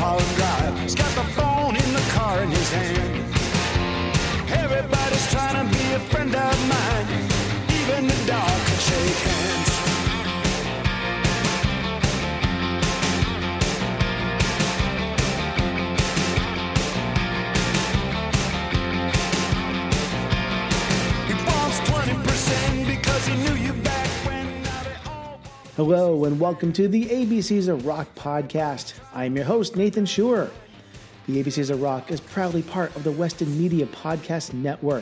Mulholland Drive. He's got the phone in the car in his hand. Everybody's trying to be a friend of mine. Even the dog can shake hands. He wants 20% because he knew you back when. Now they all... Hello and welcome to the ABCs of Rock podcast. I'm your host, Nathan Schuer. The ABCs of Rock is proudly part of the Weston Media Podcast Network.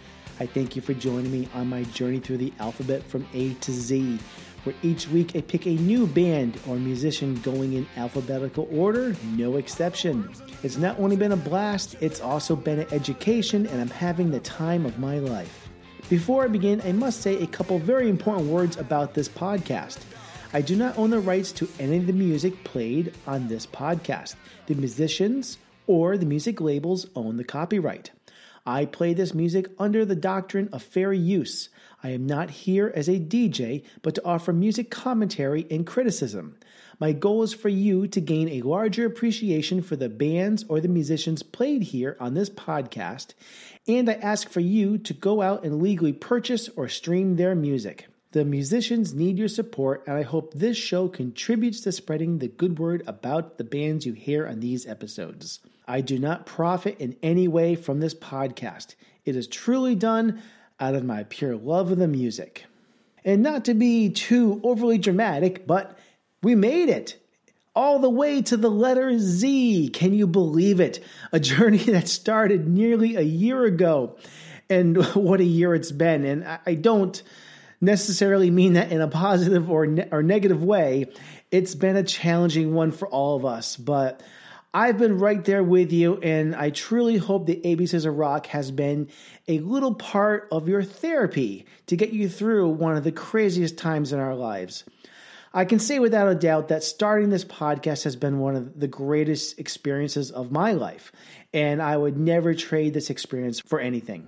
I thank you for joining me on my journey through the alphabet from A to Z, where each week I pick a new band or musician going in alphabetical order, no exception. It's not only been a blast, it's also been an education, and I'm having the time of my life. Before I begin, I must say a couple very important words about this podcast. I do not own the rights to any of the music played on this podcast. The musicians or the music labels own the copyright. I play this music under the doctrine of fair use. I am not here as a DJ, but to offer music commentary and criticism. My goal is for you to gain a larger appreciation for the bands or the musicians played here on this podcast, and I ask for you to go out and legally purchase or stream their music. The musicians need your support, and I hope this show contributes to spreading the good word about the bands you hear on these episodes. I do not profit in any way from this podcast. It is truly done out of my pure love of the music. And not to be too overly dramatic, but we made it. All the way to the letter Z. Can you believe it? A journey that started nearly a year ago. And what a year it's been. And I don't necessarily mean that in a positive or negative way. It's been a challenging one for all of us, but I've been right there with you, and I truly hope the ABCs of Rock has been a little part of your therapy to get you through one of the craziest times in our lives. I can say without a doubt that starting this podcast has been one of the greatest experiences of my life, and I would never trade this experience for anything.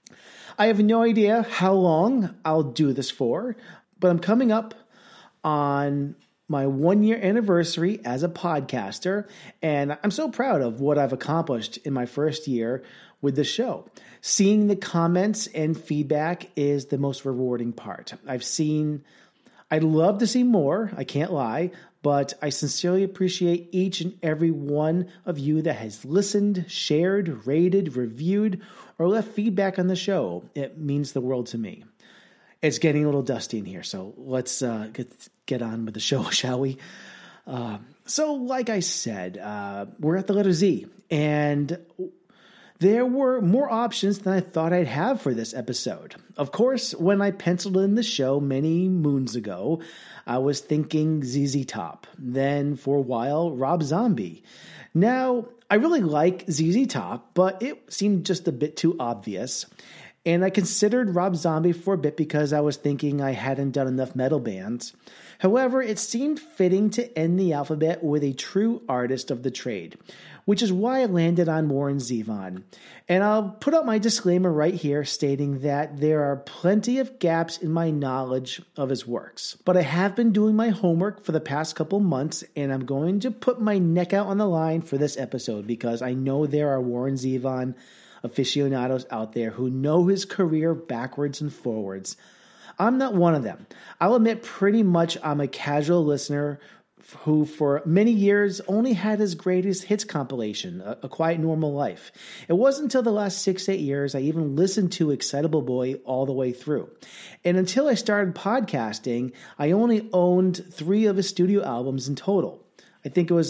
I have no idea how long I'll do this for, but I'm coming up on my 1-year anniversary as a podcaster, and I'm so proud of what I've accomplished in my first year with the show. Seeing the comments and feedback is the most rewarding part. I'd love to see more, I can't lie, but I sincerely appreciate each and every one of you that has listened, shared, rated, reviewed, or left feedback on the show. It means the world to me. It's getting a little dusty in here, so let's get on with the show, shall we? So like I said, we're at the letter Z, and there were more options than I thought I'd have for this episode. Of course, when I penciled in the show many moons ago, I was thinking ZZ Top. Then for a while, Rob Zombie. Now, I really like ZZ Top, but it seemed just a bit too obvious. And I considered Rob Zombie for a bit because I was thinking I hadn't done enough metal bands. However, it seemed fitting to end the alphabet with a true artist of the trade, which is why I landed on Warren Zevon. And I'll put out my disclaimer right here stating that there are plenty of gaps in my knowledge of his works. But I have been doing my homework for the past couple months, and I'm going to put my neck out on the line for this episode because I know there are Warren Zevon aficionados out there who know his career backwards and forwards. I'm not one of them. I'll admit pretty much I'm a casual listener who for many years only had his greatest hits compilation, A Quiet Normal Life. It wasn't until the last 6-8 years I even listened to Excitable Boy all the way through. And until I started podcasting, I only owned 3 of his studio albums in total. I think it was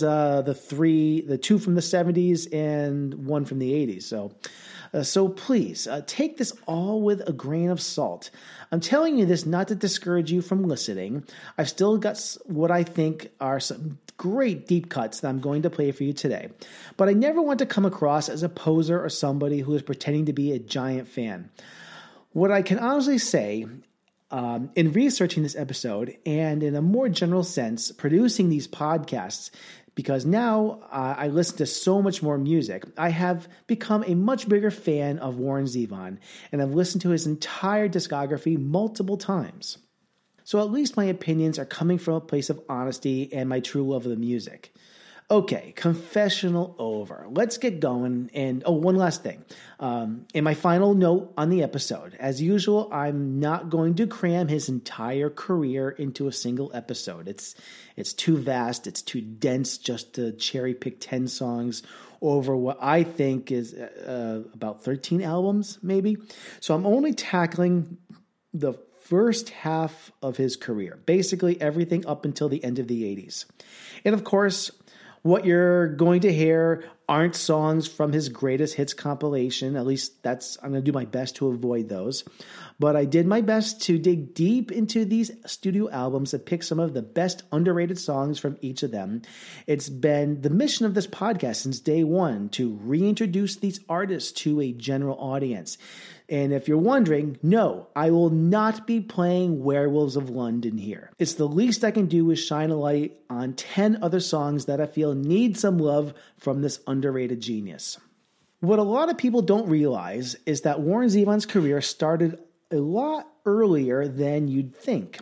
the 2 from the 70s and 1 from the 80s. So please, take this all with a grain of salt. I'm telling you this not to discourage you from listening. I've still got what I think are some great deep cuts that I'm going to play for you today. But I never want to come across as a poser or somebody who is pretending to be a giant fan. What I can honestly say, in researching this episode and in a more general sense, producing these podcasts, because now I listen to so much more music, I have become a much bigger fan of Warren Zevon, and I've listened to his entire discography multiple times. So at least my opinions are coming from a place of honesty and my true love of the music. Okay, confessional over. Let's get going. And one last thing. In my final note on the episode, as usual, I'm not going to cram his entire career into a single episode. It's too vast, it's too dense just to cherry pick 10 songs over what I think is about 13 albums, maybe. So I'm only tackling the first half of his career, basically everything up until the end of the 80s. And of course, what you're going to hear aren't songs from his greatest hits compilation. At least I'm going to do my best to avoid those. But I did my best to dig deep into these studio albums and pick some of the best underrated songs from each of them. It's been the mission of this podcast since day one to reintroduce these artists to a general audience. And if you're wondering, no, I will not be playing Werewolves of London here. It's the least I can do is shine a light on 10 other songs that I feel need some love from this underrated genius. What a lot of people don't realize is that Warren Zevon's career started a lot earlier than you'd think.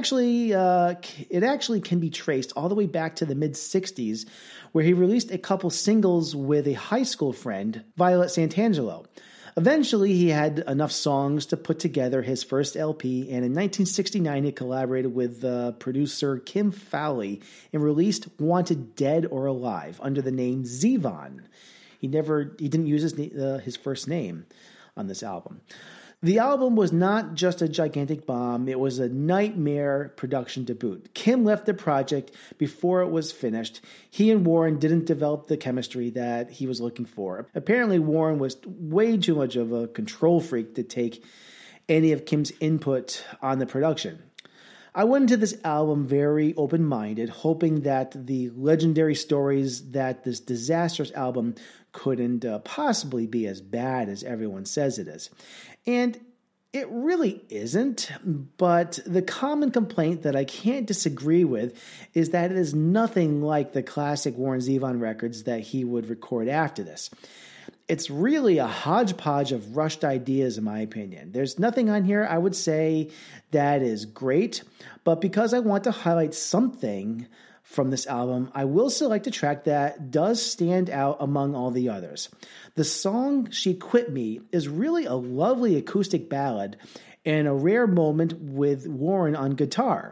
It actually can be traced all the way back to the mid-60s, where he released a couple singles with a high school friend, Violet Santangelo. Eventually, he had enough songs to put together his first LP, and in 1969, he collaborated with producer Kim Fowley and released Wanted Dead or Alive under the name Zevon. He didn't use his first name on this album. The album was not just a gigantic bomb, it was a nightmare production to boot. Kim left the project before it was finished. He and Warren didn't develop the chemistry that he was looking for. Apparently, Warren was way too much of a control freak to take any of Kim's input on the production. I went into this album very open-minded, hoping that the legendary stories that this disastrous album couldn't possibly be as bad as everyone says it is. And it really isn't, but the common complaint that I can't disagree with is that it is nothing like the classic Warren Zevon records that he would record after this. It's really a hodgepodge of rushed ideas, in my opinion. There's nothing on here I would say that is great, but because I want to highlight something from this album, I will select a track that does stand out among all the others. The song She Quit Me is really a lovely acoustic ballad and a rare moment with Warren on guitar.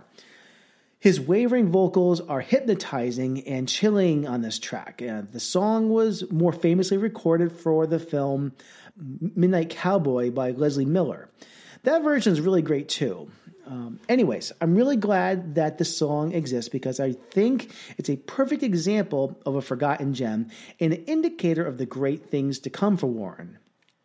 His wavering vocals are hypnotizing and chilling on this track. The song was more famously recorded for the film Midnight Cowboy by Leslie Miller. That version is really great too. Anyways, I'm really glad that this song exists because I think it's a perfect example of a forgotten gem and an indicator of the great things to come for Warren.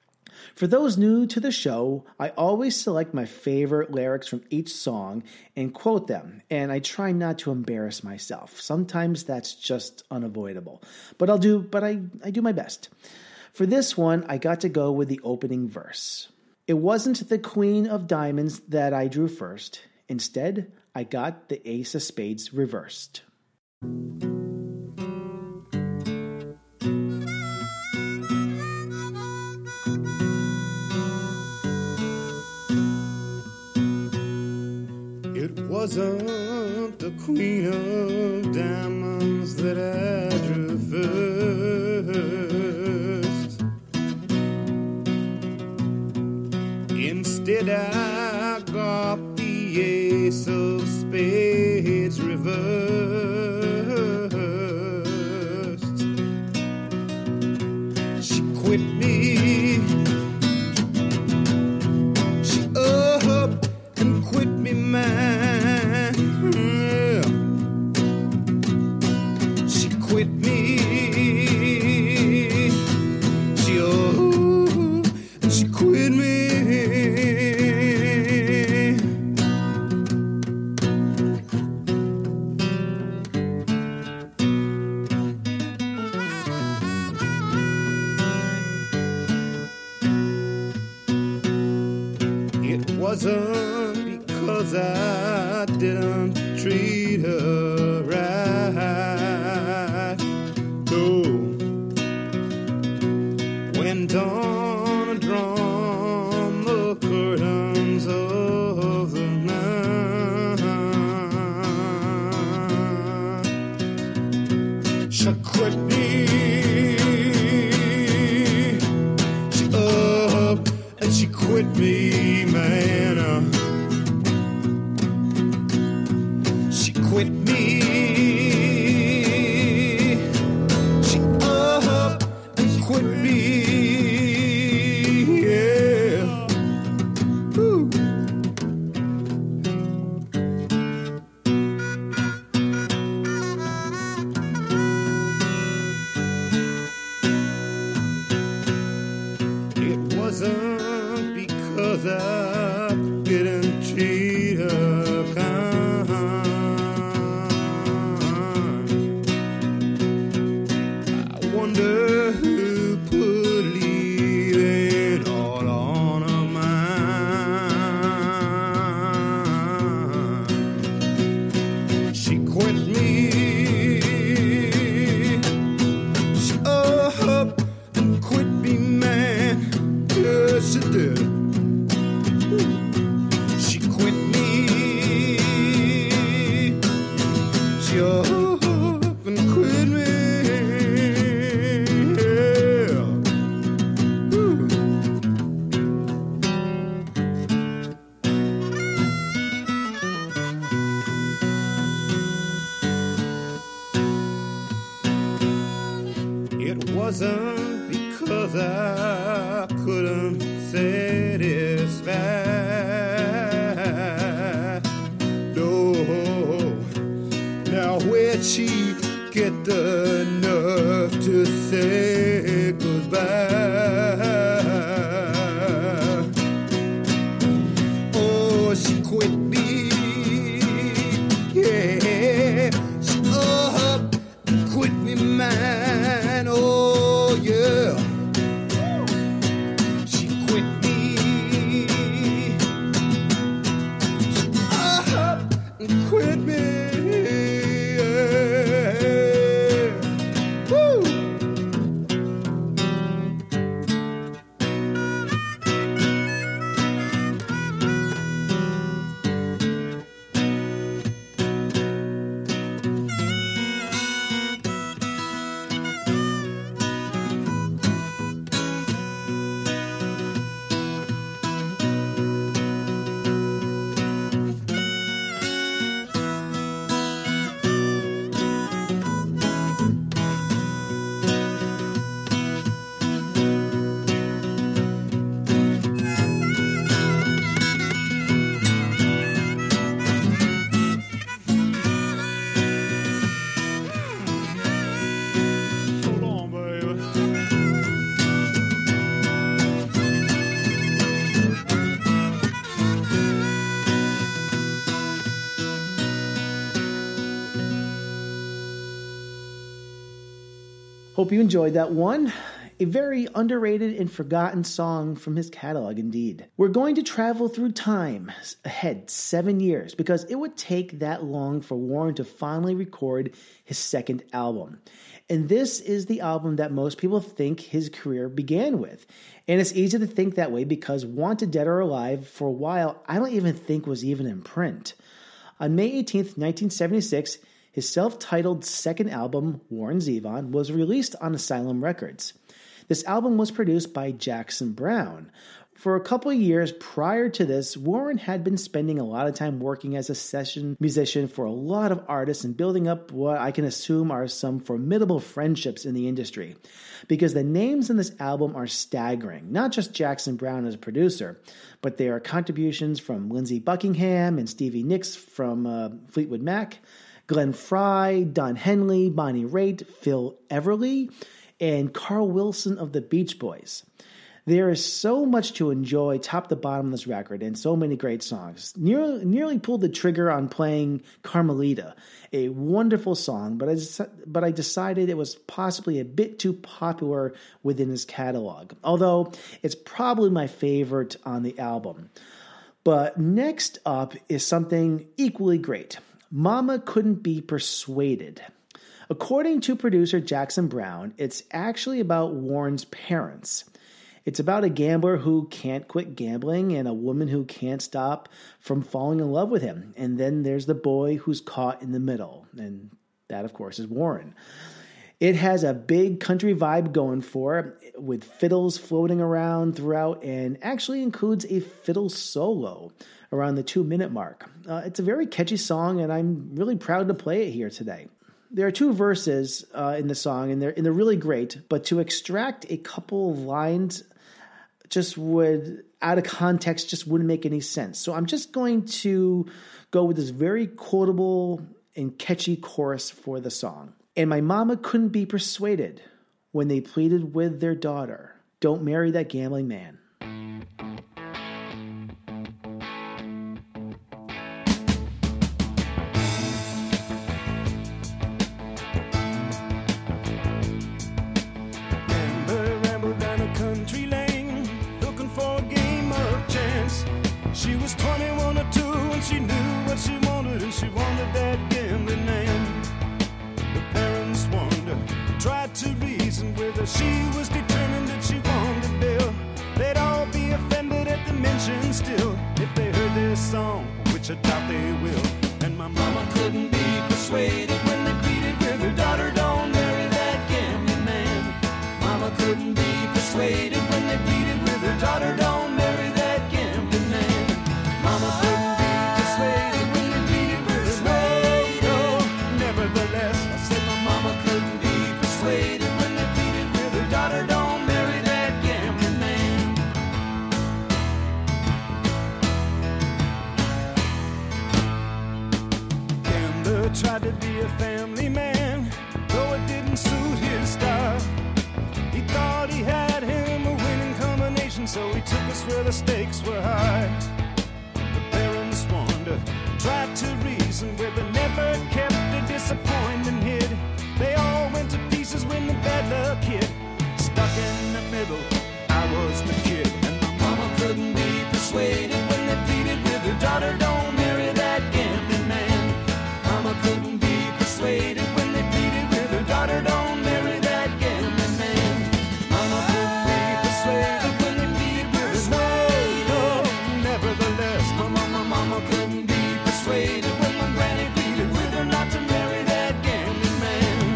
For those new to the show, I always select my favorite lyrics from each song and quote them, and I try not to embarrass myself. Sometimes that's just unavoidable, but I do my best. For this one, I got to go with the opening verse. It wasn't the Queen of Diamonds that I drew first. Instead, I got the Ace of Spades reversed. It wasn't the Queen of Diamonds that I drew first. Instead, I got the Ace of Spades reversed. She quit me. She up and quit me, man. She quit me. She quit me. Wasn't because I didn't treat her right. No, when dawn drawn the curtains of the night, shut quit me. She up and she quit me, man. She quit me. She up and quit me. Yeah. Woo. It wasn't because I didn't treat her kind. I wonder who put leaving all on her mind. She quit me. She up and quit me, man. Yes, she did. She quit me. She up and quit me. Yeah. Woo. It wasn't because I couldn't satisfy. No. Now where'd she get the nerve to say goodbye? Oh, she quit me. Yeah. She up and quit me, man. Oh, yeah. She quit me. She up and quit me. Yeah. Woo. So long, baby. Hope you enjoyed that one. A very underrated and forgotten song from his catalog indeed. We're going to travel through time ahead 7 years because it would take that long for Warren to finally record his second album. And this is the album that most people think his career began with. And it's easy to think that way because Wanted Dead or Alive for a while I don't even think was even in print. On May 18th, 1976, his self-titled second album, Warren Zevon, was released on Asylum Records. This album was produced by Jackson Browne. For a couple of years prior to this, Warren had been spending a lot of time working as a session musician for a lot of artists and building up what I can assume are some formidable friendships in the industry. Because the names in this album are staggering, not just Jackson Browne as a producer, but there are contributions from Lindsey Buckingham and Stevie Nicks from Fleetwood Mac, Glenn Frey, Don Henley, Bonnie Raitt, Phil Everly, and Carl Wilson of the Beach Boys. There is so much to enjoy top to bottom of this record and so many great songs. Nearly pulled the trigger on playing Carmelita, a wonderful song, but I decided it was possibly a bit too popular within his catalog, although it's probably my favorite on the album. But next up is something equally great. Mama Couldn't Be Persuaded. According to producer Jackson Browne, it's actually about Warren's parents. It's about a gambler who can't quit gambling and a woman who can't stop from falling in love with him. And then there's the boy who's caught in the middle. And that, of course, is Warren. It has a big country vibe going for it, with fiddles floating around throughout, and actually includes a fiddle solo around the 2-minute mark. It's a very catchy song, and I'm really proud to play it here today. There are 2 verses in the song, and they're really great, but to extract a couple of lines just would, out of context, just wouldn't make any sense. So I'm just going to go with this very quotable and catchy chorus for the song. And my mama couldn't be persuaded when they pleaded with their daughter, don't marry that gambling man. Amber rambled down a country lane, looking for a game of chance. She was 21 or 2 and she knew what she wanted, and she wanted that gambling man. Parents warned her, tried to reason with her. She was determined that she wanted Bill. They'd all be offended at the mention still if they heard this song, which I doubt they will. And my mama couldn't be persuaded when they pleaded with her daughter, don't marry that gambling man. Mama couldn't be persuaded when they pleaded with her daughter, don't marry that gambling man. Mama couldn't be persuaded when they pleaded with her. No, nevertheless, couldn't be persuaded when they pleaded with her daughter, don't marry that gambling man. Gambler tried to be a family man, though it didn't suit his style. He thought he had him a winning combination, so he took us where the stakes were high. The parents warned her, tried to reason with her, never kept her disappointment hid. They all went to pieces when the bad luck hit. Stuck in the middle, I was the kid. And my mama couldn't be persuaded when they pleaded with her daughter, don't marry that gambling man. Mama couldn't be persuaded when they pleaded with her daughter, don't marry that gambling man. Mama couldn't be persuaded when they pleaded with her. No, nevertheless, my mama couldn't be persuaded when my granny pleaded with her not to marry that gambling man.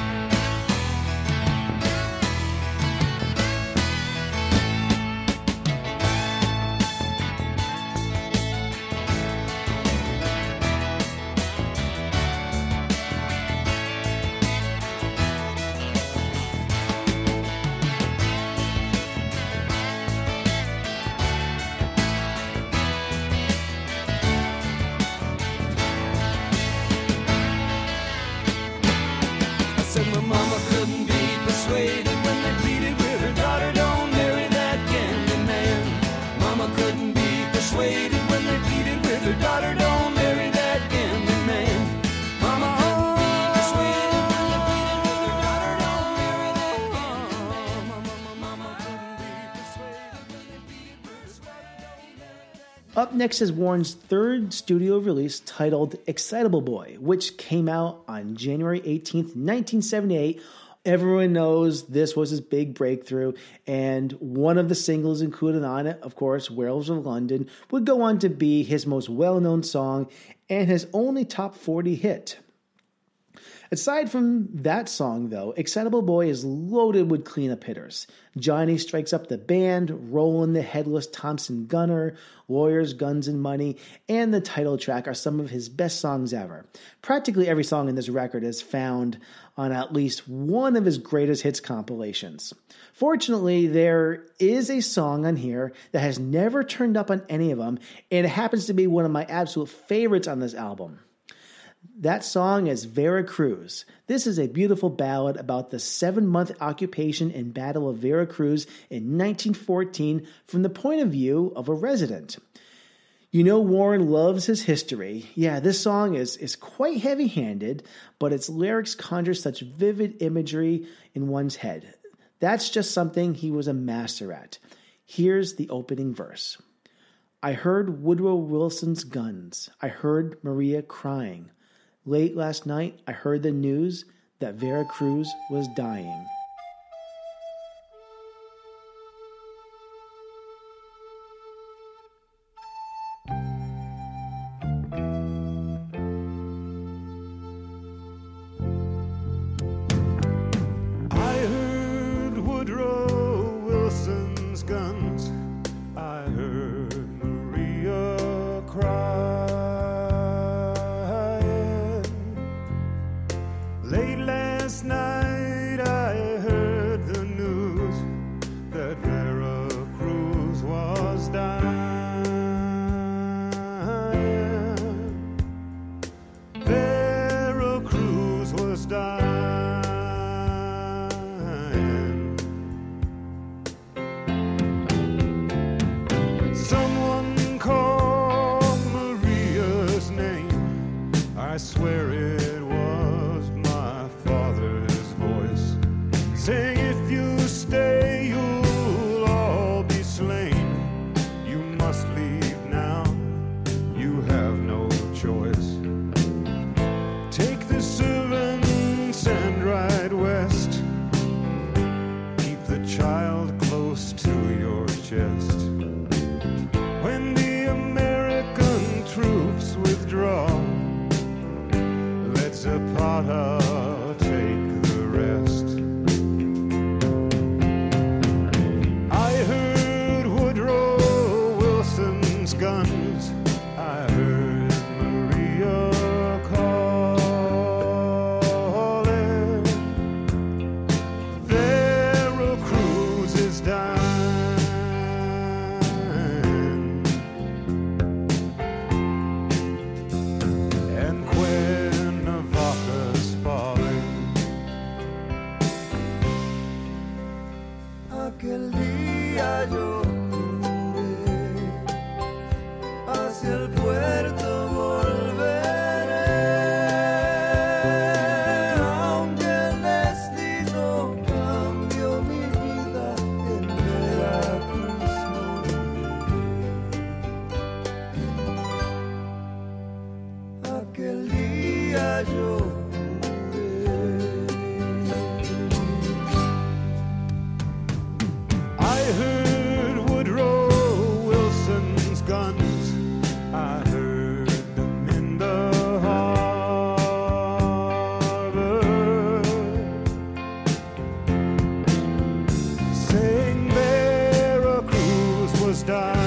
Up next is Warren's 3rd studio release titled Excitable Boy, which came out on January 18th, 1978. Everyone knows this was his big breakthrough, and one of the singles included on it, of course, Werewolves of London, would go on to be his most well-known song and his only top 40 hit. Aside from that song, though, Excitable Boy is loaded with cleanup hitters. Johnny Strikes Up the Band, Rollin' the Headless Thompson Gunner, Lawyers, Guns, and Money, and the title track are some of his best songs ever. Practically every song in this record is found on at least one of his greatest hits compilations. Fortunately, there is a song on here that has never turned up on any of them, and it happens to be one of my absolute favorites on this album. That song is Veracruz. This is a beautiful ballad about the 7-month occupation and Battle of Veracruz in 1914 from the point of view of a resident. You know Warren loves his history. Yeah, this song is quite heavy-handed, but its lyrics conjure such vivid imagery in one's head. That's just something he was a master at. Here's the opening verse. I heard Woodrow Wilson's guns. I heard Maria crying. Late last night, I heard the news that Veracruz was dying. guns, I heard Maria crying. Late last night I heard the news that Vera Cruz was dying. Vera Cruz was dying. I swear it was my father's voice saying, if you stay, you'll all be slain. You must leave now, you have no choice. Take the servants and ride west. Keep the child close to your chest. When the American troops withdraw, Zapata take the rest. I heard Woodrow Wilson's guns. I heard Maria calling. Vera Cruz is dying. And aquel día yo juré, hacia el puerto volveré, aunque el destino cambió mi vida, en Veracruz moriré. Aquel día yo I heard Woodrow Wilson's guns. I heard them in the harbor, saying Vera Cruz was dying.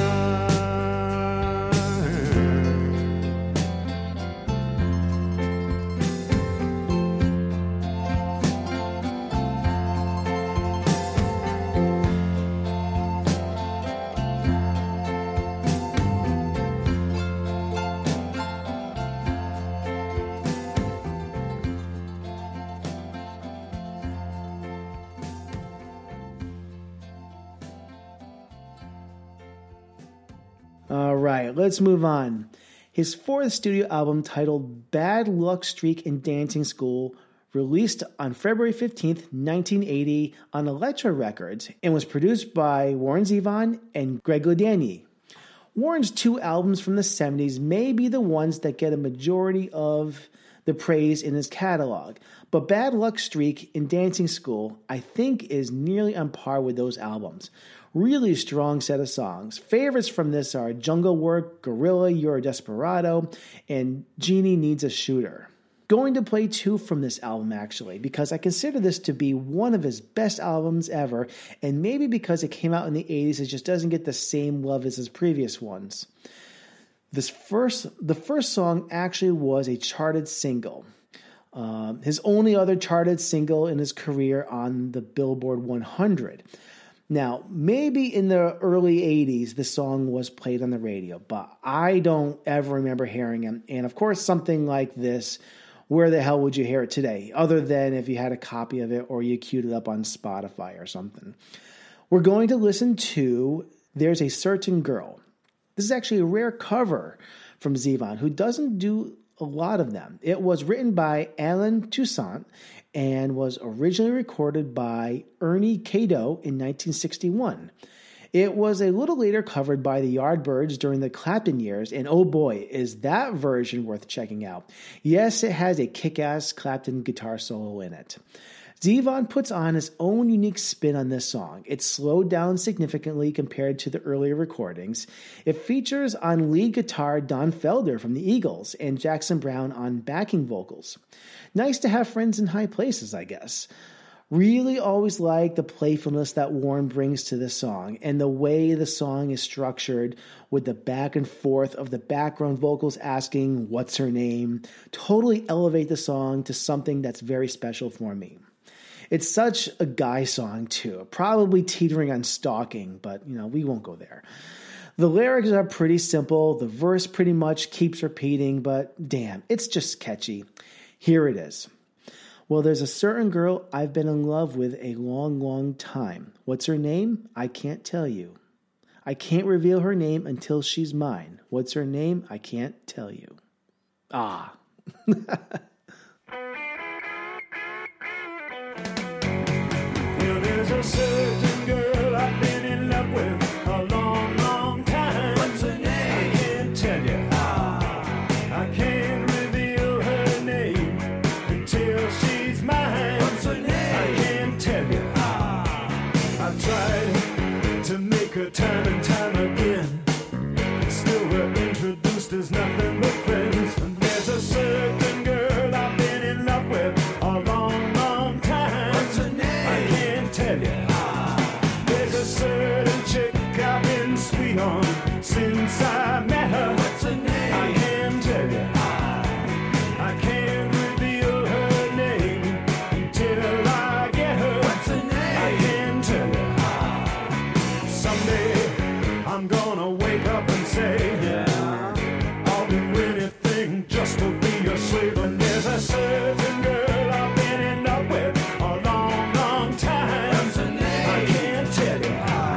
All right, let's move on. His fourth studio album, titled Bad Luck Streak in Dancing School, released on February 15th, 1980 on Elektra Records and was produced by Warren Zevon and Greg Ledany. Warren's two albums from the 70s may be the ones that get a majority of the praise in his catalog, but Bad Luck Streak in Dancing School, I think, is nearly on par with those albums. Really strong set of songs. Favorites from this are Jungle Work, Gorilla, You're a Desperado, and Jeannie Needs a Shooter. Going to play two from this album, actually, because I consider this to be one of his best albums ever, and maybe because it came out in the 80s, it just doesn't get the same love as his previous ones. The first song actually was a charted single. His only other charted single in his career on the Billboard 100. Now, maybe in the early 80s, the song was played on the radio, but I don't ever remember hearing it. And of course, something like this, where the hell would you hear it today? Other than if you had a copy of it or you queued it up on Spotify or something. We're going to listen to There's a Certain Girl. This is actually a rare cover from Zevon, who doesn't do a lot of them. It was written by Alan Toussaint and was originally recorded by Ernie Cadeau in 1961. It was a little later covered by the Yardbirds during the Clapton years, and oh boy, is that version worth checking out. Yes, it has a kick-ass Clapton guitar solo in it. Zevon puts on his own unique spin on this song. It's slowed down significantly compared to the earlier recordings. It features on lead guitar Don Felder from the Eagles and Jackson Browne on backing vocals. Nice to have friends in high places, I guess. Really always like the playfulness that Warren brings to this song and the way the song is structured with the back and forth of the background vocals asking, "What's her name?" totally elevate the song to something that's very special for me. It's such a guy song too, probably teetering on stalking, but we won't go there. The lyrics are pretty simple, the verse pretty much keeps repeating, but damn, it's just catchy. Here it is. Well, there's a certain girl I've been in love with a long, long time. What's her name? I can't tell you. I can't reveal her name until she's mine. What's her name? I can't tell you. Ah. Well, there's a certain girl I've been in love with a long, long time. What's her name? I can't tell you. I can't reveal her name until she's mine. What's her name? I can't tell you. I've tried to make her time and time again. Still we're introduced as nothing but friends. And there's a certain girl I've been in love with a long, long time. What's her name? I can't tell you. There's a certain chick I've been sweet on since I met her. What's her name? I can't tell you. I can't reveal her name until I get her. What's her name? I can't tell you. Someday I'm gonna wake up and say, I'll do anything just to be your slave. And there's a certain girl I've been in love with a long, long time. What's her name? I can't tell you.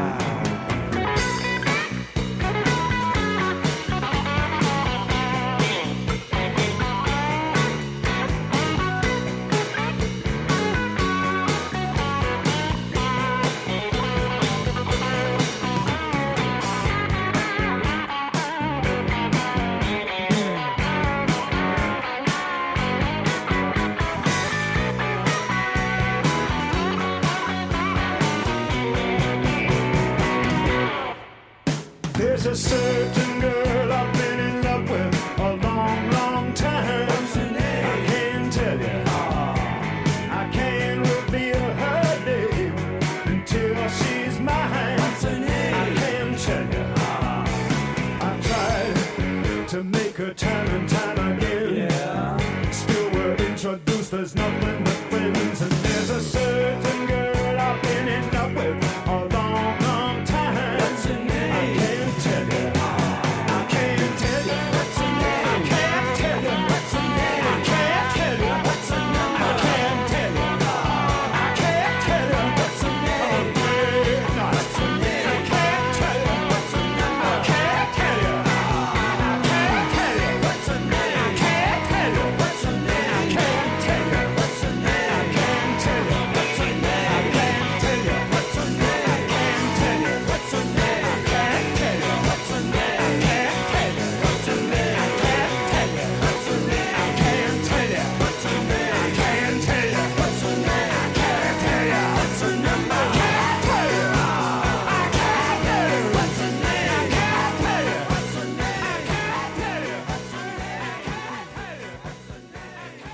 There's a certain girl I've been in love with a long, long time. What's her name? I can't tell you. I can't reveal her name until she's mine. What's her name? I can't tell you. I've tried to make her time and time again. Still we're introduced as nothing but friends. And there's a certain girl I've been in love with a long, long time. What's her name? I can't tell you. I can't tell you. What's her name? I can't tell you. What's her name? I can't tell you. What's her number? I can't tell you. I can't tell you. What's her name? What's her name? I can't tell you. What's her number? I can't tell you. I can't tell you. What's her name? I can't tell you. What's her name? I can't tell you. What's her name? I can't tell you. What's her name? I can't tell you. What's her name? I can't tell you. What's her name? I can't tell you. What's her name? I can't tell you. What's her name? I can't tell you. What's her name? I can't tell you. What's her name? I can't tell you. What's her name? I can't tell you. What's her number? I can't tell you. I can't tell you. What's her name? I can't tell you. What's her name? I can't tell you. What's her name? I can't tell you. What's her name?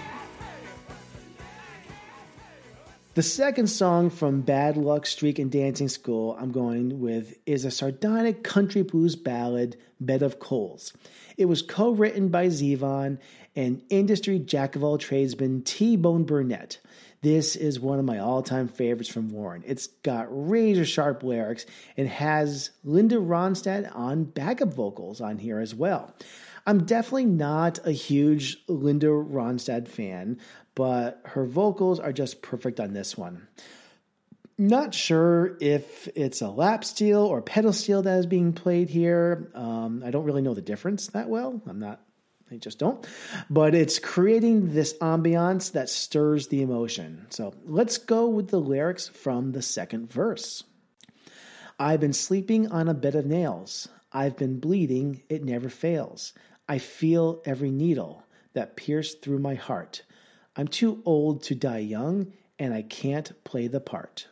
The second song from Bad Luck Streak and Dancing School I'm going with is a sardonic country blues ballad, Bed of Coals. It was co-written by Zevon and industry jack of all tradesman T-Bone Burnett. This is one of my all-time favorites from Warren. It's got razor-sharp lyrics and has Linda Ronstadt on backup vocals on here as well. I'm definitely not a huge Linda Ronstadt fan, but her vocals are just perfect on this one. Not sure if it's a lap steel or pedal steel that is being played here. I don't really know the difference that well. I just don't. But it's creating this ambiance that stirs the emotion. So let's go with the lyrics from the second verse. I've been sleeping on a bed of nails. I've been bleeding, it never fails. I feel every needle that pierced through my heart. I'm too old to die young, and I can't play the part.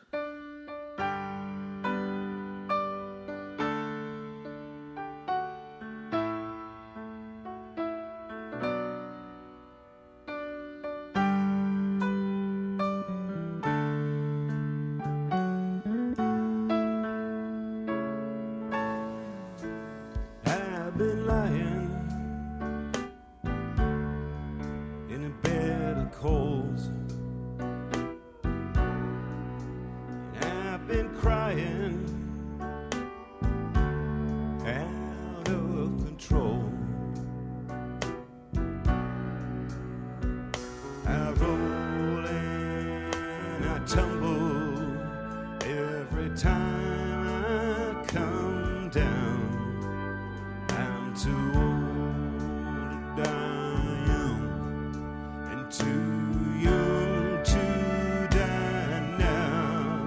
time I come down, I'm too old to die young, and too young to die now.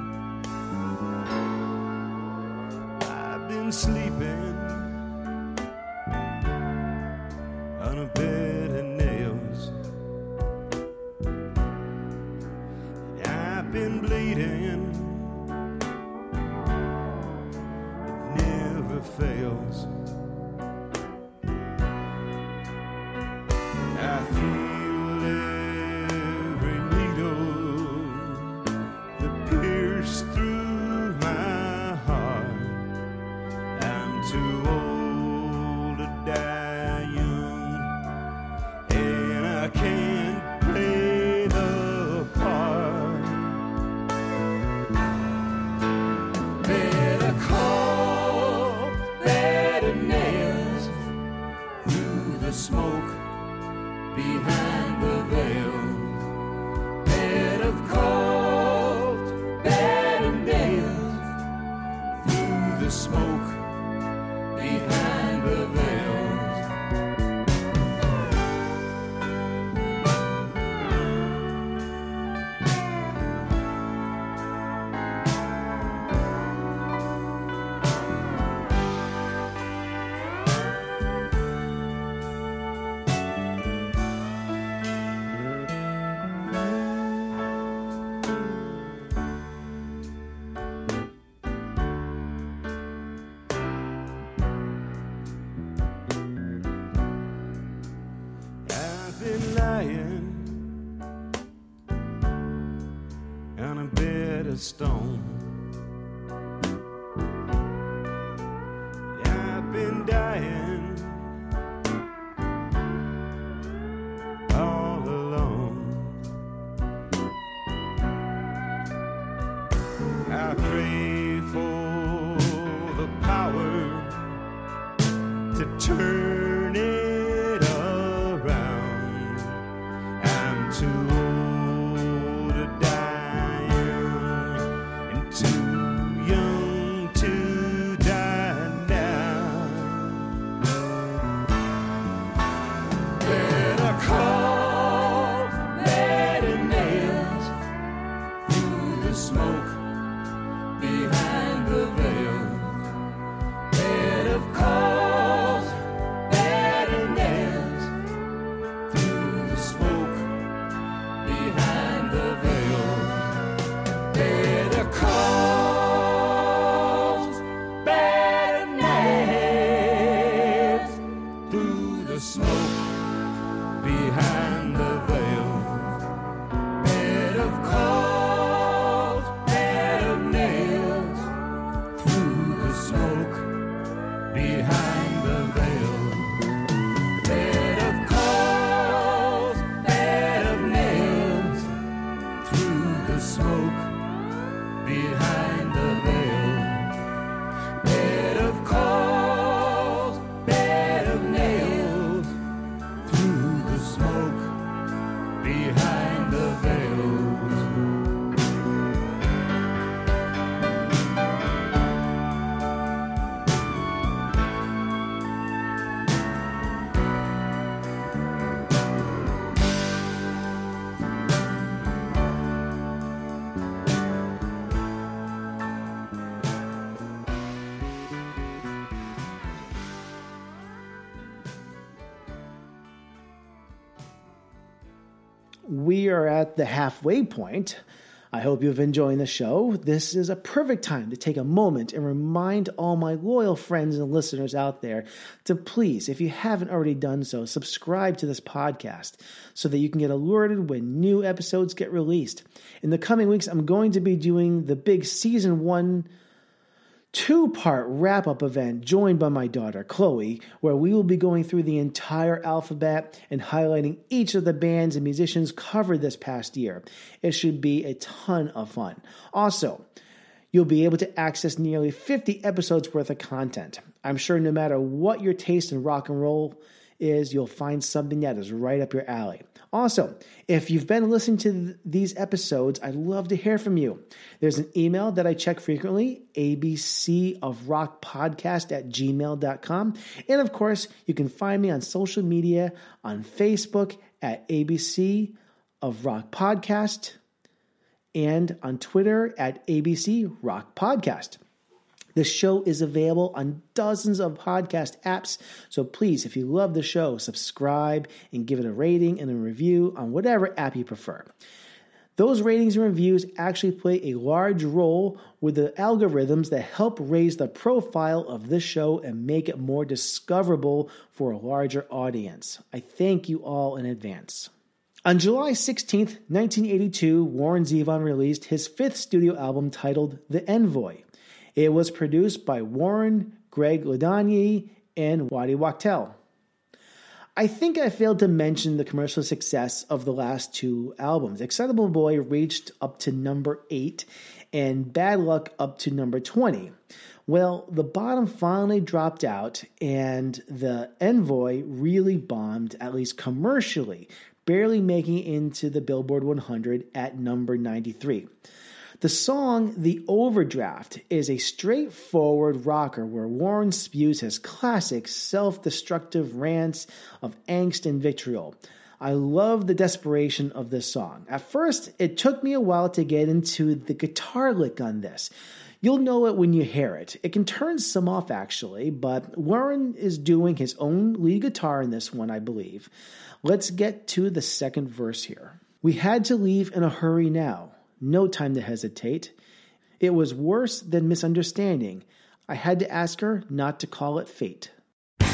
I've been sleeping on a bed of nails. I've been bleeding, it never fails. I feel every needle that pierced through my heart. I'm too old to die young, and I can't play the part. Better call, better nails through the smoke behind the veil. Bed of cold, bed of nails through the smoke behind the veil. I've been lying on a bed of stone. I've been dying all alone. I pray for the power to turn it around. I'm too old to die young, and too young to die now. Better call, better nails through the smoke behind the veil. Bed of calls, better nails through the smoke behind the veil. Better calls, better nails through the smoke behind the veil. Bed of calls, bed of nails through the smoke behind the veil. Bed of calls, bed of nails through the smoke behind the veil. Bed of calls, bed of nails through the smoke behind the veil. We are at the halfway point. I hope you've enjoyed the show. This is a perfect time to take a moment and remind all my loyal friends and listeners out there to please, if you haven't already done so, subscribe to this podcast so that you can get alerted when new episodes get released. In the coming weeks, I'm going to be doing the big Season 1 2-part wrap-up event joined by my daughter, Chloe, where we will be going through the entire alphabet and highlighting each of the bands and musicians covered this past year. It should be a ton of fun. Also, you'll be able to access nearly 50 episodes worth of content. I'm sure no matter what your taste in rock and roll is you'll find something that is right up your alley. Also, if you've been listening to these episodes, I'd love to hear from you. There's an email that I check frequently, abcofrockpodcast@gmail.com. And of course, you can find me on social media on Facebook at ABC of Rock Podcast and on Twitter at ABC Rock Podcast. The show is available on dozens of podcast apps, so please, if you love the show, subscribe and give it a rating and a review on whatever app you prefer. Those ratings and reviews actually play a large role with the algorithms that help raise the profile of this show and make it more discoverable for a larger audience. I thank you all in advance. On July 16th, 1982, Warren Zevon released his fifth studio album titled The Envoy. It was produced by Warren, Greg Ladany, and Waddy Wachtel. I think I failed to mention the commercial success of the last two albums. Excitable Boy reached up to number 8 and Bad Luck up to number 20. Well, the bottom finally dropped out and The Envoy really bombed, at least commercially, barely making it into the Billboard 100 at number 93. The song, The Overdraft, is a straightforward rocker where Warren spews his classic self-destructive rants of angst and vitriol. I love the desperation of this song. At first, it took me a while to get into the guitar lick on this. You'll know it when you hear it. It can turn some off, actually, but Warren is doing his own lead guitar in this one, I believe. Let's get to the second verse here. We had to leave in a hurry now. No time to hesitate. It was worse than misunderstanding. I had to ask her not to call it fate. I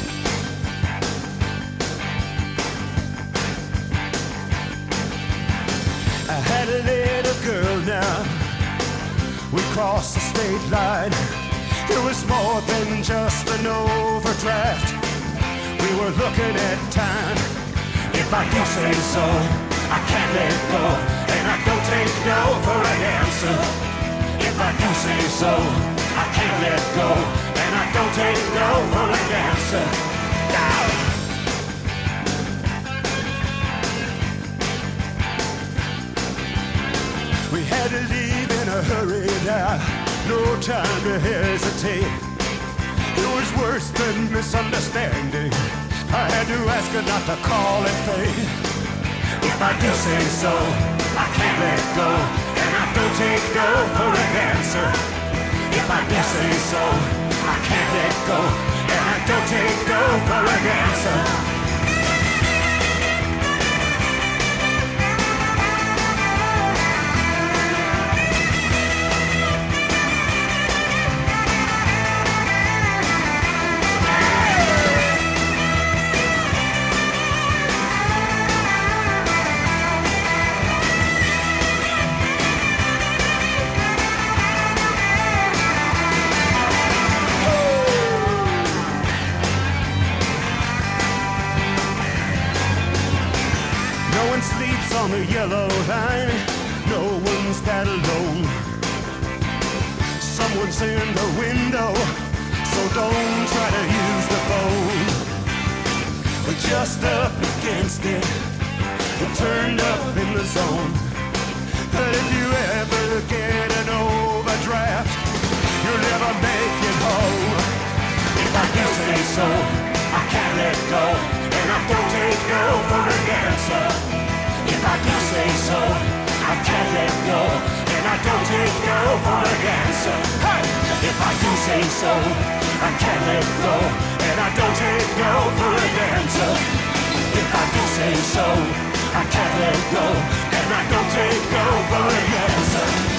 had a little girl now. We crossed the state line. It was more than just an overdraft. We were looking at time. If I do say so, I can't let go. And I don't take no for an answer. If I do say so, I can't let go. And I don't take no for an answer. No! We had to leave in a hurry now. No time to hesitate. It was worse than misunderstanding. I had to ask her not to call it fate. If I do say so, I can't let go, and I don't take no for an answer. If I do say so, I can't let go, and I don't take no for an answer. On the yellow line, no one's that alone. Someone's in the window, so don't try to use the phone. We're just up against it, we're turned up in the zone. But if you ever get an overdraft, you'll never make it home. If I do say so, I can't let go, and I don't take no for an answer. If I do say so, I can't let go, and I don't take no for an answer. Hey! If I do say so, I can't let go, and I don't take no for an answer. If I do say so, I can't let go, and I don't take no for an answer.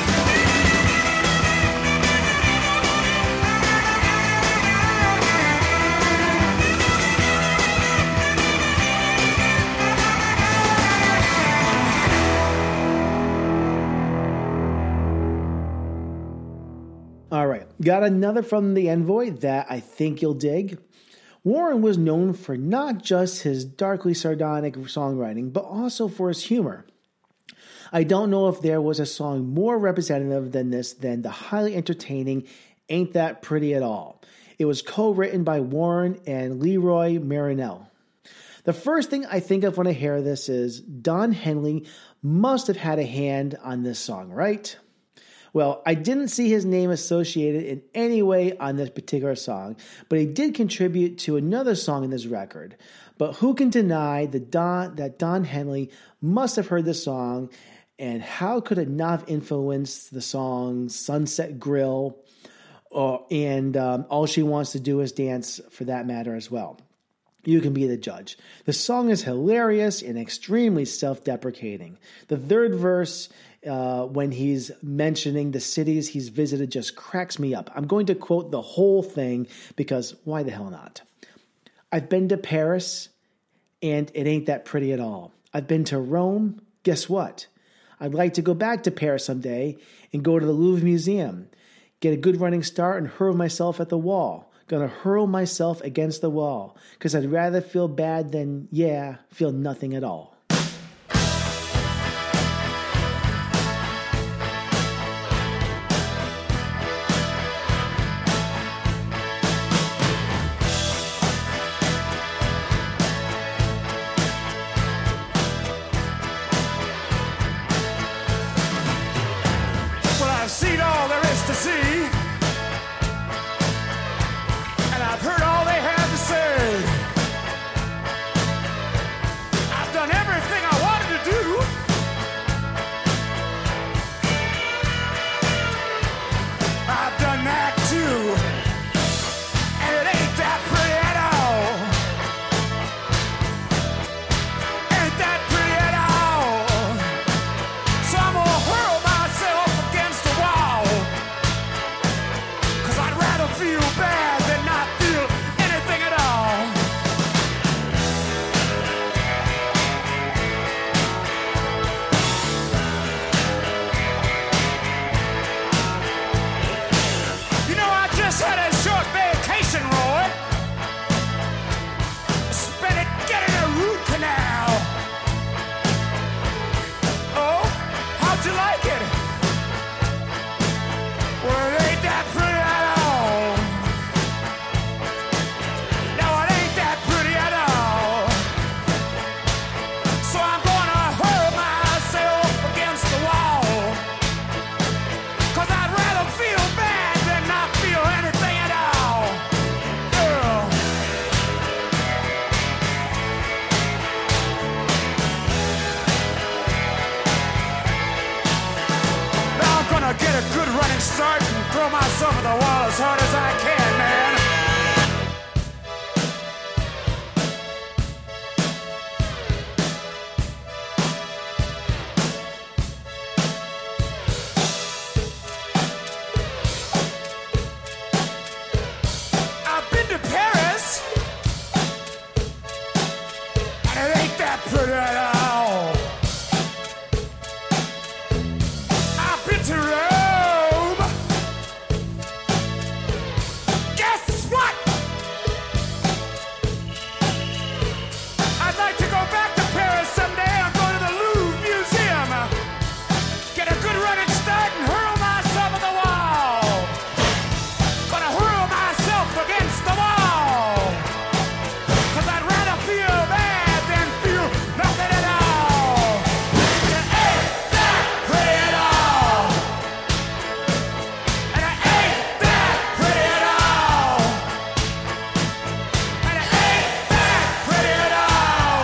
All right, got another from The Envoy that I think you'll dig. Warren was known for not just his darkly sardonic songwriting, but also for his humor. I don't know if there was a song more representative than this than the highly entertaining Ain't That Pretty at All. It was co-written by Warren and Leroy Marinell. The first thing I think of when I hear this is Don Henley must have had a hand on this song, right? Well, I didn't see his name associated in any way on this particular song, but he did contribute to another song in this record. But who can deny that Don Henley must have heard this song, and how could it not have influenced the song Sunset Grill and All She Wants to Do Is Dance, for that matter, as well? You can be the judge. The song is hilarious and extremely self-deprecating. The third verse, when he's mentioning the cities he's visited, just cracks me up. I'm going to quote the whole thing because why the hell not? I've been to Paris, and it ain't that pretty at all. I've been to Rome. Guess what? I'd like to go back to Paris someday and go to the Louvre Museum, get a good running start, and hurl myself at the wall. Gonna hurl myself against the wall, because I'd rather feel bad than, feel nothing at all. Well, I've seen all there is to see. I've heard all they have to say. I've done everything I wanted to do. I've done that too. And it ain't that pretty at all. Ain't that pretty at all. So I'm gonna hurl myself against the wall. 'Cause I'd rather feel bad than not feel anything at all. You know, I just had a short vacation, Roy. Spent it getting a root canal. Oh, how'd you like it? Well, it ain't that pretty at all. No, it ain't that pretty at all. So I'm gonna hurl myself against the wall. 'Cause I'd rather feel bad than not feel anything at all. Now I'm gonna get a good running start and throw myself at the wall as hard as I can, man. I've been to Paris, and it ain't that pretty at all. I've been to Rome. Guess what? I'd like to go back to Paris someday and go to the Louvre Museum. Get a good running start and hurl myself at the wall. Gonna hurl myself against the wall. 'Cause I'd rather feel bad than feel nothing at all. It ain't that pretty at all. And it ain't that pretty at all. And it ain't that pretty at all.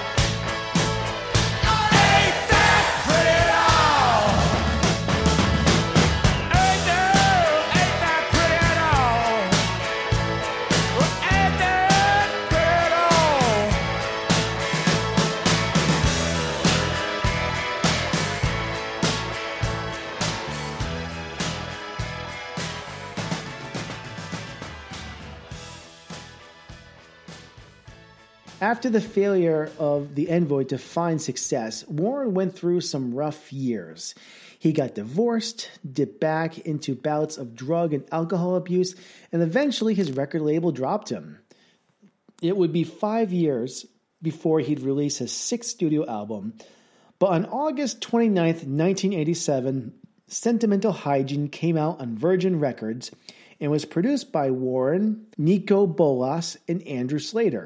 Ain't that pretty at all. Ain't that pretty at all. Ain't that pretty at all. After the failure of the Envoy to find success, Warren went through some rough years. He got divorced, dipped back into bouts of drug and alcohol abuse, and eventually his record label dropped him. It would be 5 years before he'd release his sixth studio album, but on August 29th, 1987, Sentimental Hygiene came out on Virgin Records and was produced by Warren, Nico Bolas, and Andrew Slater.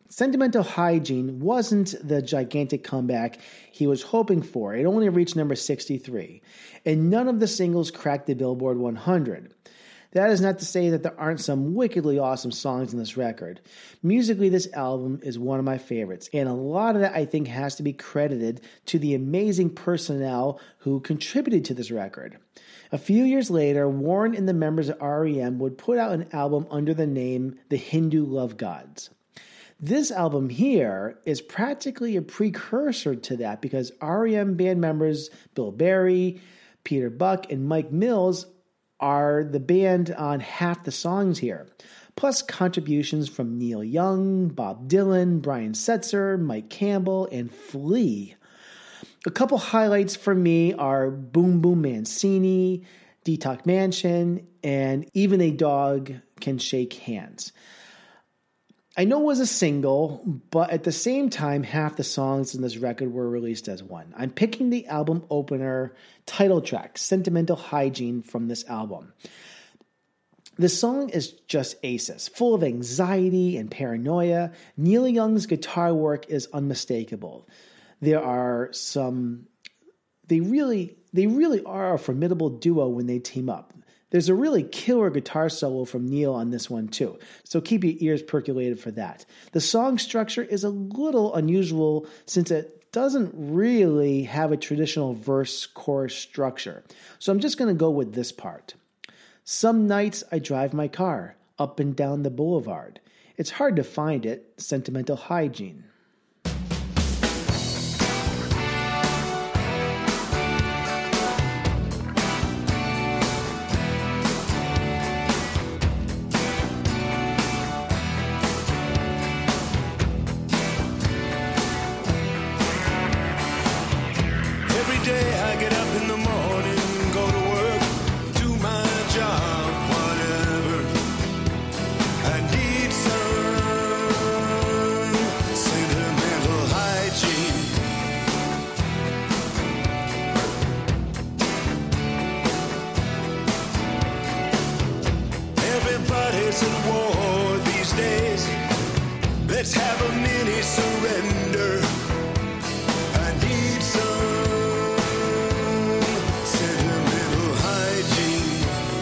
Sentimental Hygiene wasn't the gigantic comeback he was hoping for. It only reached number 63, and none of the singles cracked the Billboard 100. That is not to say that there aren't some wickedly awesome songs in this record. Musically, this album is one of my favorites, and a lot of that I think has to be credited to the amazing personnel who contributed to this record. A few years later, Warren and the members of REM would put out an album under the name The Hindu Love Gods. This album here is practically a precursor to that because REM band members Bill Berry, Peter Buck, and Mike Mills are the band on half the songs here, plus contributions from Neil Young, Bob Dylan, Brian Setzer, Mike Campbell, and Flea. A couple highlights for me are Boom Boom Mancini, Detox Mansion, and Even a Dog Can Shake Hands. I know it was a single, but at the same time, half the songs in this record were released as one. I'm picking the album opener title track, Sentimental Hygiene, from this album. The song is just aces, full of anxiety and paranoia. Neil Young's guitar work is unmistakable. There are they really are a formidable duo when they team up. There's a really killer guitar solo from Neil on this one too, so keep your ears percolated for that. The song structure is a little unusual since it doesn't really have a traditional verse-chorus structure, so I'm just going to go with this part. Some nights I drive my car up and down the boulevard. It's hard to find it, Sentimental Hygiene. Let's have a mini surrender. I need some sentimental hygiene.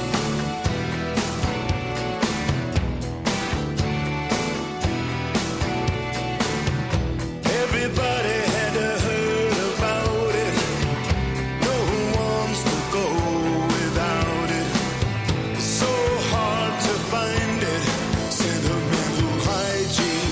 Everybody had to heard about it. No one wants to go without it. It's so hard to find it. Sentimental hygiene.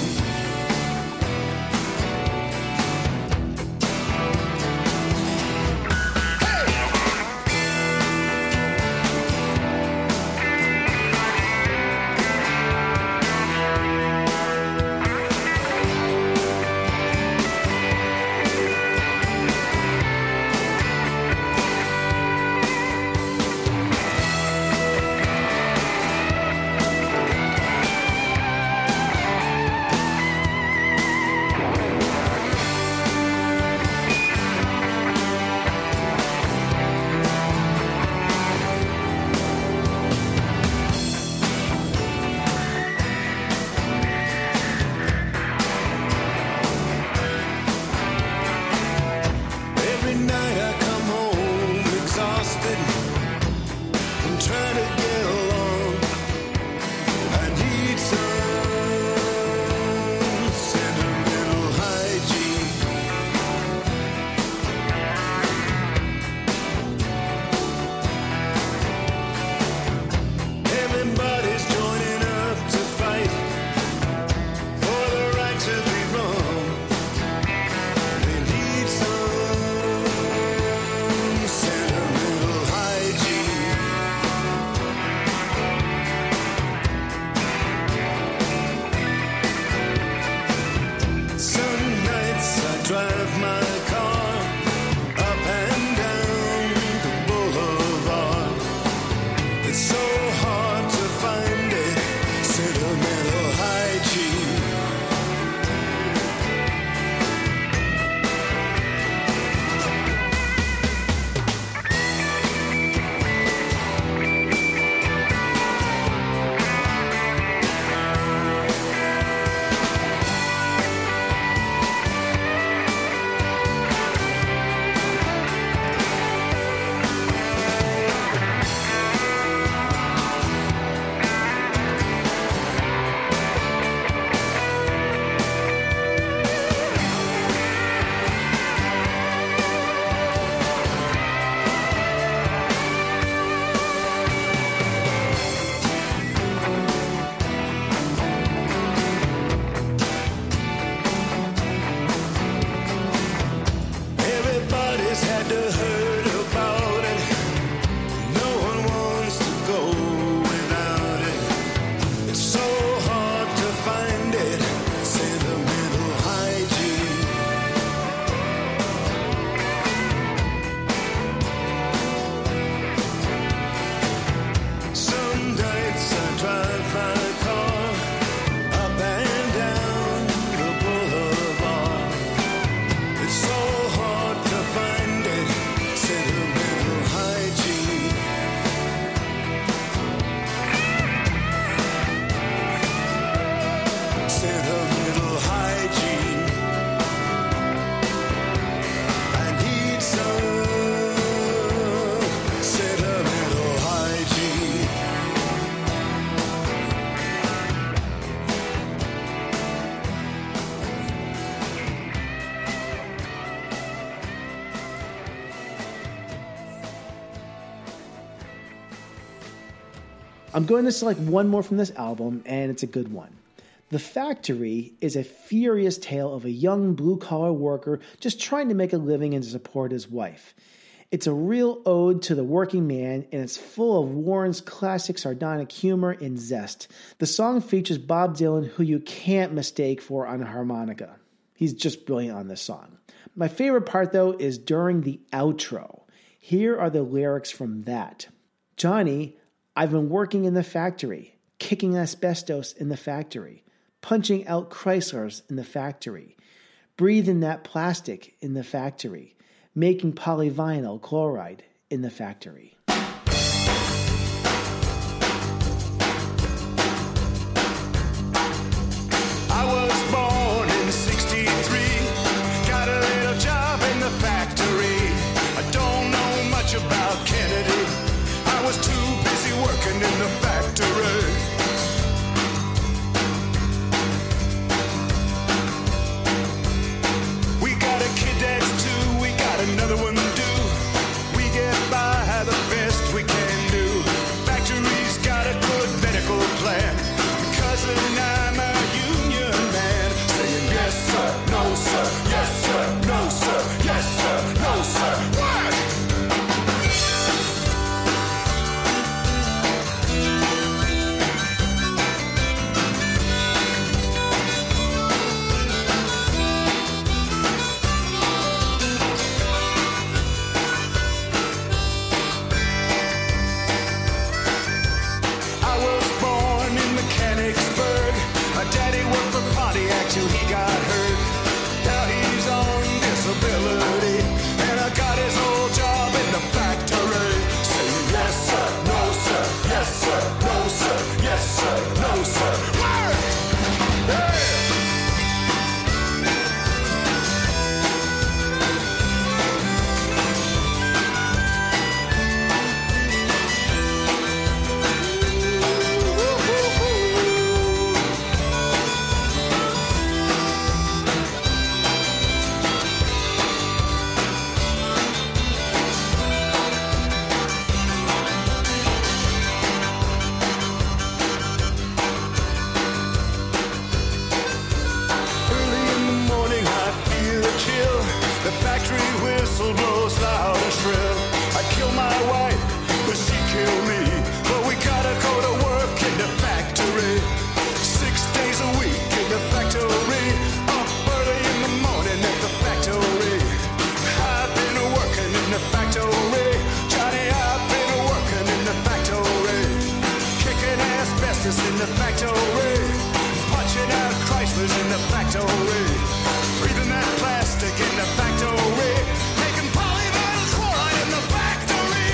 I'm going to select one more from this album, and it's a good one. The Factory is a furious tale of a young blue-collar worker just trying to make a living and to support his wife. It's a real ode to the working man, and it's full of Warren's classic sardonic humor and zest. The song features Bob Dylan, who you can't mistake for on a harmonica. He's just brilliant on this song. My favorite part, though, is during the outro. Here are the lyrics from that. Johnny, I've been working in the factory, kicking asbestos in the factory, punching out Chryslers in the factory, breathing that plastic in the factory, making polyvinyl chloride in the factory. I was born in 63, got a little job in the factory. I don't know much about Kennedy, I was too busy working in the factory. We got a kid that's 2, we got another one due. We get by the best we can do. Factory's got a good medical plan. Cousin, I'm a union man. Saying yes sir, no sir, yes sir, no sir, yes sir, no sir. Work! I was born in Mechanicsburg. My daddy worked for Pontiac till he got hurt. Now he's on disability, and I got his old job in the factory. Saying yes sir, no sir, yes sir, no sir, yes sir, no sir. Work! Hey! Early in the morning I feel a chill. The factory whistle blows loud and shrill. I kill my wife, but she killed me. But we gotta go to work in the factory. 6 days a week in the factory. Up early in the morning at the factory. I've been working in the factory. Johnny, I've been working in the factory. Kicking asbestos in the factory. Punching out Chryslers in the factory. Breathing that plastic in the factory. Making polyvinyl chloride in the factory.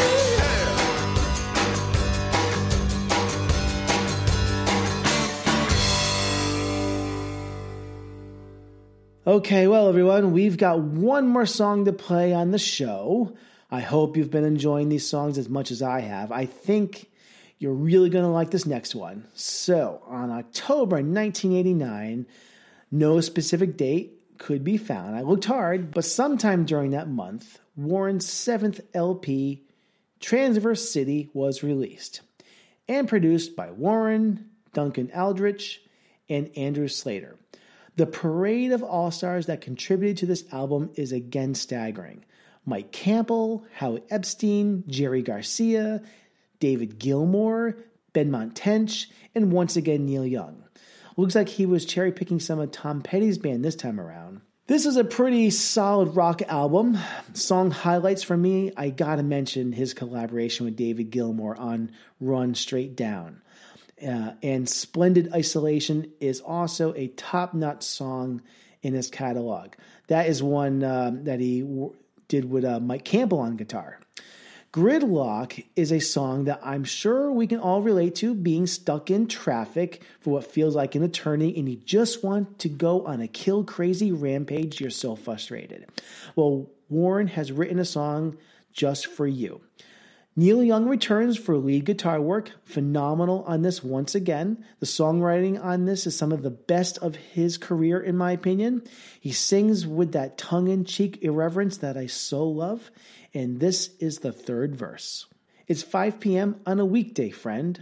Okay, well, everyone, we've got one more song to play on the show. I hope you've been enjoying these songs as much as I have. I think you're really going to like this next one. So, on October 1989, no specific date could be found. I looked hard, but sometime during that month, Warren's 7th LP, Transverse City, was released and produced by Warren, Duncan Aldrich, and Andrew Slater. The parade of all-stars that contributed to this album is again staggering. Mike Campbell, Howard Epstein, Jerry Garcia, David Gilmour, Benmont Tench, and once again Neil Young. Looks like he was cherry-picking some of Tom Petty's band this time around. This is a pretty solid rock album. Song highlights for me, I gotta mention his collaboration with David Gilmour on Run Straight Down. And Splendid Isolation is also a top-notch song in his catalog. That is one that he did with Mike Campbell on guitar. Gridlock is a song that I'm sure we can all relate to, being stuck in traffic for what feels like an eternity, and you just want to go on a kill-crazy rampage. You're so frustrated. Well, Warren has written a song just for you. Neil Young returns for lead guitar work. Phenomenal on this once again. The songwriting on this is some of the best of his career, in my opinion. He sings with that tongue-in-cheek irreverence that I so love. And this is the third verse. It's 5 p.m. on a weekday, friend.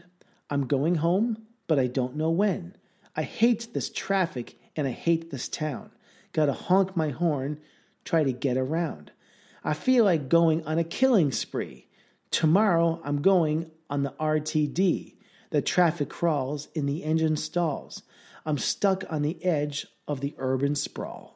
I'm going home, but I don't know when. I hate this traffic and I hate this town. Gotta honk my horn, try to get around. I feel like going on a killing spree. Tomorrow I'm going on the RTD. The traffic crawls in the engine stalls. I'm stuck on the edge of the urban sprawl.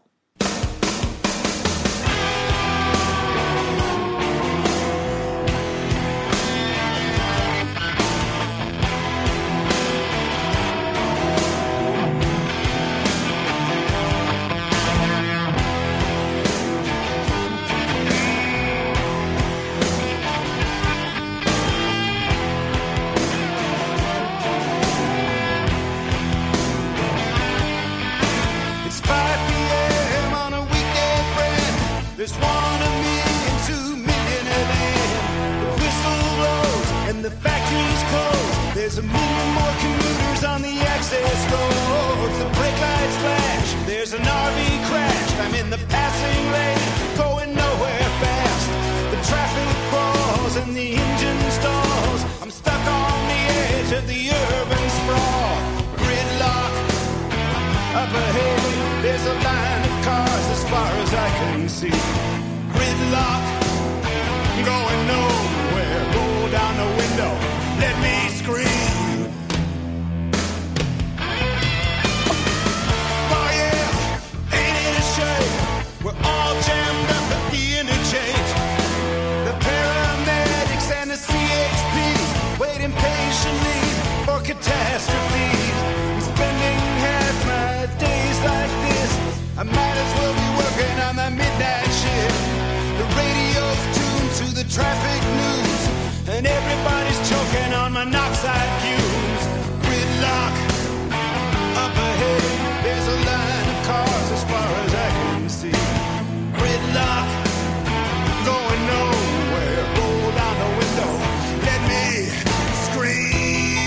There's 1 million, 2 million of them. The whistle blows and the factories close. There's 1 million more commuters on the access roads. The brake lights flash, there's an RV crash. I'm in the passing lane, going nowhere fast. The traffic crawls and the engine stalls. I'm stuck on the edge of the urban sprawl. Gridlock, up ahead, there's a line of cars as far as I can see. Gridlock, going nowhere. Roll down the window, let me scream. Oh yeah, ain't it a shame? We're all jammed up at the interchange. The paramedics and the CHPs waiting patiently for catastrophes. I'm spending half my days like this. I might as well be working on the midnight shift. The radio's tuned to the traffic news, and everybody's choking on monoxide fumes. Gridlock, up ahead, there's a line of cars as far as I can see. Gridlock, going nowhere. Roll down the window, let me scream.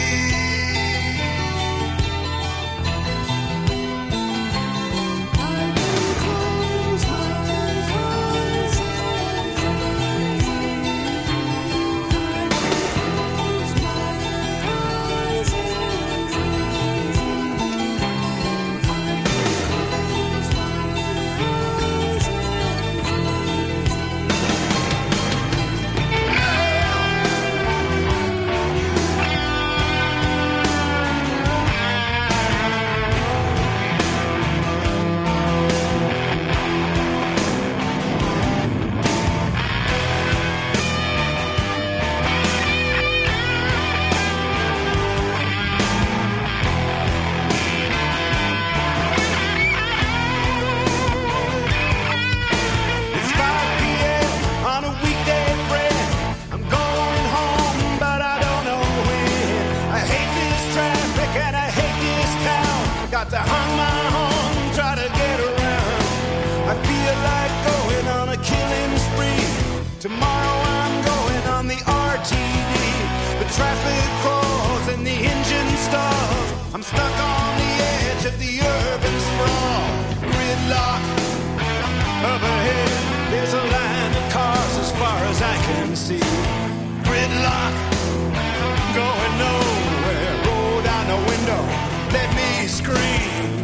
To hung my horn, try to get around. I feel like going on a killing spree. Tomorrow I'm going on the RTD. The traffic crawls and the engine stalls. I'm stuck on the edge of the urban sprawl. Gridlock, up ahead, there's a line of cars as far as I can see. Gridlock, going nowhere. Roll down the window, let me scream.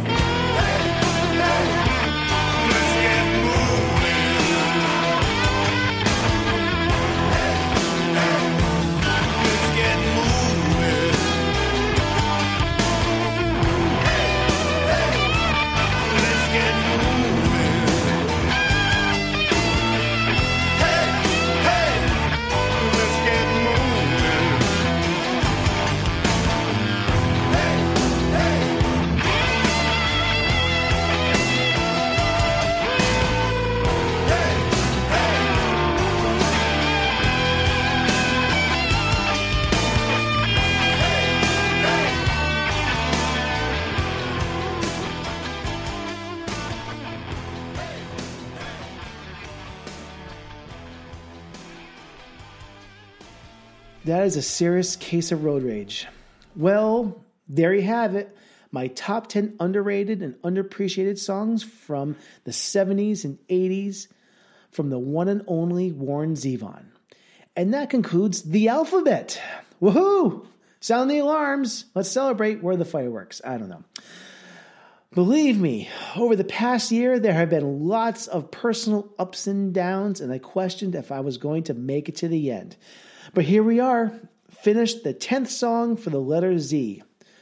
That is a serious case of road rage. Well, there you have it. My top 10 underrated and underappreciated songs from the 70s and 80s from the one and only Warren Zevon. And that concludes the alphabet. Woohoo! Sound the alarms. Let's celebrate. Where are the fireworks? I don't know. Believe me, over the past year, there have been lots of personal ups and downs, and I questioned if I was going to make it to the end. But here we are, finished the 10th song for the letter Z.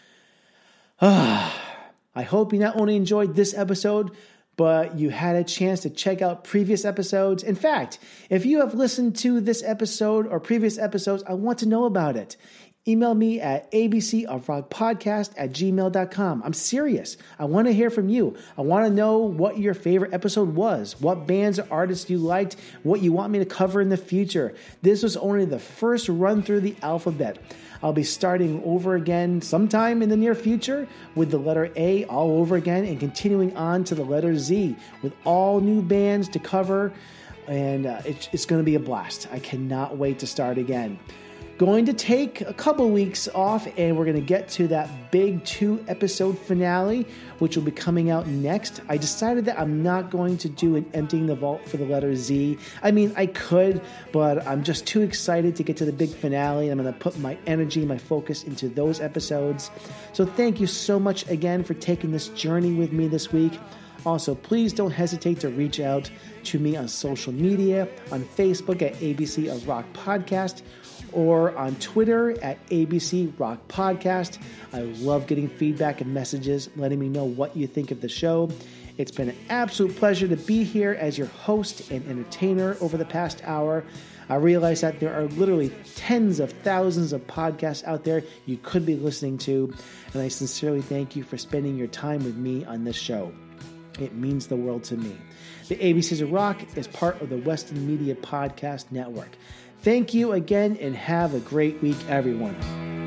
I hope you not only enjoyed this episode, but you had a chance to check out previous episodes. In fact, if you have listened to this episode or previous episodes, I want to know about it. Email me at abcofrockpodcast@gmail.com. I'm serious. I want to hear from you. I want to know what your favorite episode was, what bands or artists you liked, what you want me to cover in the future. This was only the first run through the alphabet. I'll be starting over again sometime in the near future with the letter A all over again and continuing on to the letter Z with all new bands to cover, and it's going to be a blast. I cannot wait to start again. Going to take a couple weeks off, and we're going to get to that big 2-episode finale, which will be coming out next. I decided that I'm not going to do an Emptying the Vault for the letter Z. I mean, I could, but I'm just too excited to get to the big finale. I'm going to put my energy, my focus into those episodes. So thank you so much again for taking this journey with me this week. Also, please don't hesitate to reach out to me on social media, on Facebook at ABC of Rock Podcast, or on Twitter at ABC Rock Podcast. I love getting feedback and messages, letting me know what you think of the show. It's been an absolute pleasure to be here as your host and entertainer over the past hour. I realize that there are literally tens of thousands of podcasts out there you could be listening to, and I sincerely thank you for spending your time with me on this show. It means the world to me. The ABCs of Rock is part of the Weston Media Podcast Network. Thank you again, and have a great week, everyone.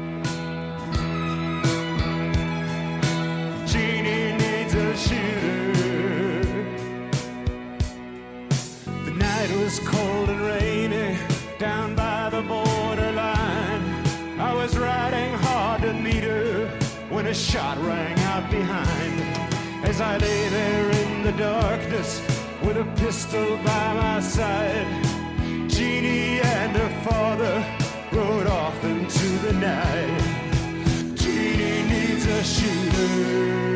Jeannie needs a shooter. The night was cold and rainy down by the borderline. I was riding hard to meet her when a shot rang out behind. As I lay there in the darkness with a pistol by my side, Jeannie and her father rode off into the night. Jeannie needs a shooter.